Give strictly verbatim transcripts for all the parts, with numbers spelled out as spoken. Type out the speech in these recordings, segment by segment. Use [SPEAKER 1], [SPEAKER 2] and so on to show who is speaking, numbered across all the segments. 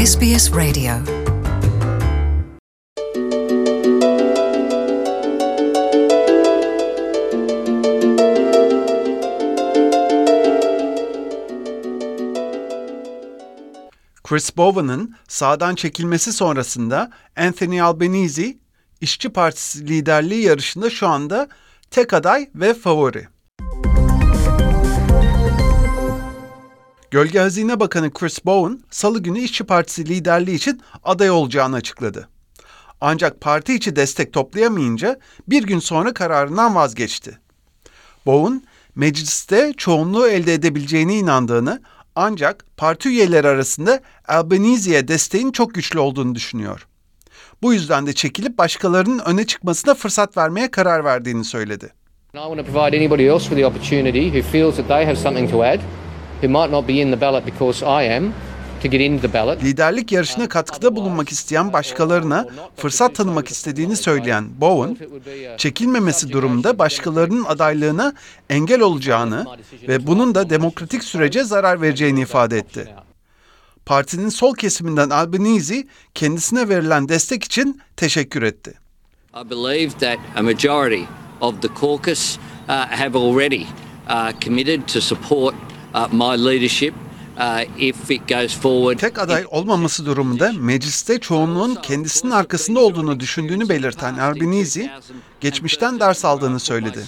[SPEAKER 1] S B S Radio.
[SPEAKER 2] Chris Bowen'ın sağdan çekilmesi sonrasında Anthony Albanese, İşçi Partisi liderliği yarışında şu anda tek aday ve favori. Gölge Hazine Bakanı Chris Bowen, Salı günü İşçi Partisi liderliği için aday olacağını açıkladı. Ancak parti içi destek toplayamayınca bir gün sonra kararından vazgeçti. Bowen, mecliste çoğunluğu elde edebileceğine inandığını, ancak parti üyeleri arasında Albanese'ye desteğin çok güçlü olduğunu düşünüyor. Bu yüzden de çekilip başkalarının öne çıkmasına fırsat vermeye karar verdiğini söyledi.
[SPEAKER 3] I want to provide anybody else with the opportunity who feels that they have something to add, who might not be in the ballot because I am, to get into the ballot.
[SPEAKER 2] Liderlik yarışına katkıda bulunmak isteyen başkalarına fırsat tanımak istediğini söyleyen Bowen, çekilmemesi durumunda başkalarının adaylığına engel olacağını ve bunun da demokratik sürece zarar vereceğini ifade etti. Partinin sol kesiminden Albanese, kendisine verilen destek için teşekkür etti.
[SPEAKER 4] I believe that a majority of the caucus uh, have already uh, committed to support uh, my leadership uh, if it goes forward.
[SPEAKER 2] Tek aday olmaması durumunda mecliste çoğunluğun kendisinin arkasında olduğunu düşündüğünü belirten Albanese, geçmişten ders aldığını söyledi.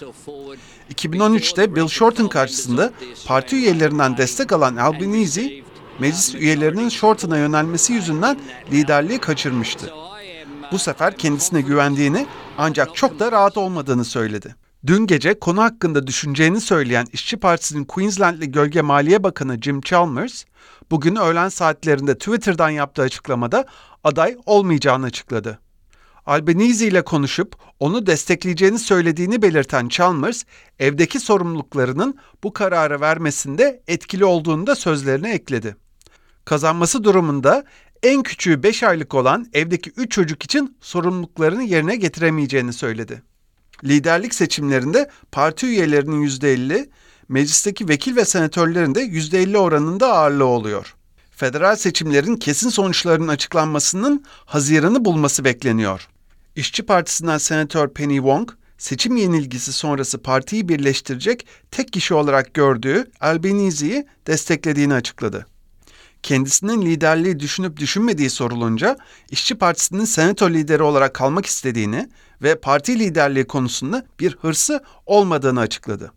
[SPEAKER 2] iki bin on üçte Bill Shorten karşısında parti üyelerinden destek alan Albanese, meclis üyelerinin Shorten'a yönelmesi yüzünden liderliği kaçırmıştı. Bu sefer kendisine güvendiğini, ancak çok da rahat olmadığını söyledi. Dün gece konu hakkında düşüneceğini söyleyen İşçi Partisi'nin Queensland'li Gölge Maliye Bakanı Jim Chalmers, bugün öğlen saatlerinde Twitter'dan yaptığı açıklamada aday olmayacağını açıkladı. Albanese ile konuşup onu destekleyeceğini söylediğini belirten Chalmers, evdeki sorumluluklarının bu kararı vermesinde etkili olduğunu da sözlerine ekledi. Kazanması durumunda en küçüğü beş aylık olan evdeki üç çocuk için sorumluluklarını yerine getiremeyeceğini söyledi. Liderlik seçimlerinde parti üyelerinin yüzde elli, meclisteki vekil ve senatörlerin de yüzde elli oranında ağırlığı oluyor. Federal seçimlerin kesin sonuçlarının açıklanmasının Haziran'ı bulması bekleniyor. İşçi Partisi'nden Senatör Penny Wong, seçim yenilgisi sonrası partiyi birleştirecek tek kişi olarak gördüğü Albanese'yi desteklediğini açıkladı. Kendisinin liderliği düşünüp düşünmediği sorulunca, İşçi Partisi'nin senato lideri olarak kalmak istediğini ve parti liderliği konusunda bir hırsı olmadığını açıkladı.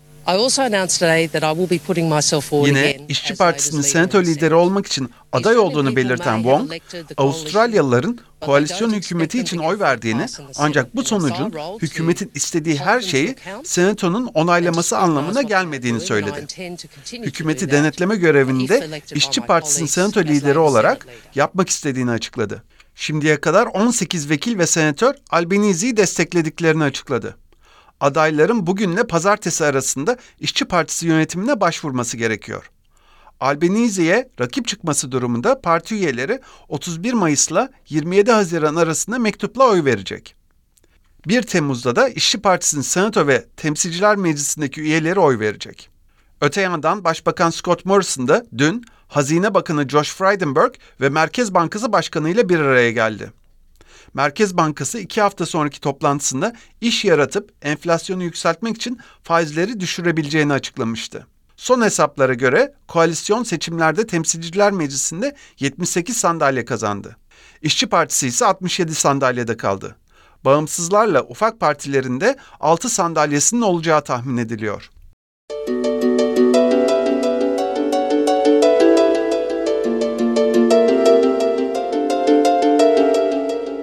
[SPEAKER 2] Yine İşçi Partisi'nin senato lideri olmak için aday olduğunu belirten Wong, Avustralyalıların koalisyon hükümeti için oy verdiğini, ancak bu sonucun hükümetin istediği her şeyi senatonun onaylaması anlamına gelmediğini söyledi. Hükümeti denetleme görevini de İşçi Partisi'nin senato lideri olarak yapmak istediğini açıkladı. Şimdiye kadar on sekiz vekil ve senatör Albanese'yi desteklediklerini açıkladı. Adayların bugünle pazartesi arasında İşçi Partisi yönetimine başvurması gerekiyor. Albanese'ye rakip çıkması durumunda parti üyeleri otuz bir Mayıs'la yirmi yedi Haziran arasında mektupla oy verecek. bir Temmuz'da da İşçi Partisi'nin Senato ve Temsilciler Meclisi'ndeki üyeleri oy verecek. Öte yandan Başbakan Scott Morrison da dün Hazine Bakanı Josh Frydenberg ve Merkez Bankası Başkanı ile bir araya geldi. Merkez Bankası iki hafta sonraki toplantısında iş yaratıp enflasyonu yükseltmek için faizleri düşürebileceğini açıklamıştı. Son hesaplara göre koalisyon seçimlerde Temsilciler Meclisi'nde yetmiş sekiz sandalye kazandı. İşçi Partisi ise altmış yedi sandalyede kaldı. Bağımsızlarla ufak partilerinde altı sandalyesinin olacağı tahmin ediliyor.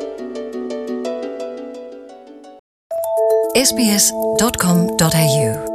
[SPEAKER 1] S B S dot com dot A U